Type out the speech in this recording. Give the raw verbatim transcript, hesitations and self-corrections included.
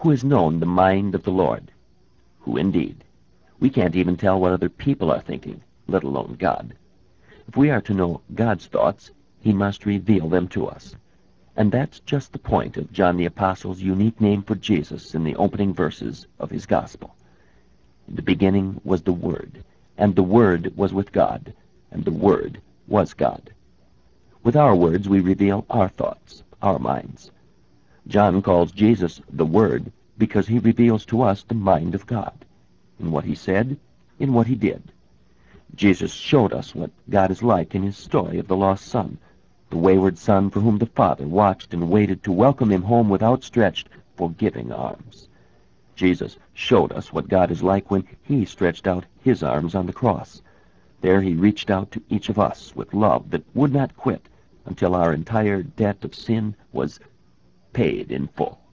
Who has known the mind of the Lord? Who indeed? We can't even tell what other people are thinking, let alone God. If we are to know God's thoughts, he must reveal them to us. And that's just the point of John the Apostle's unique name for Jesus in the opening verses of his Gospel. In the beginning was the Word, and the Word was with God, and the Word was God. With our words we reveal our thoughts, our minds. John calls Jesus the Word because he reveals to us the mind of God, in what he said, in what he did. Jesus showed us what God is like in his story of the lost son, the wayward son for whom the Father watched and waited to welcome him home with outstretched, forgiving arms. Jesus showed us what God is like when he stretched out his arms on the cross. There he reached out to each of us with love that would not quit until our entire debt of sin was paid in full.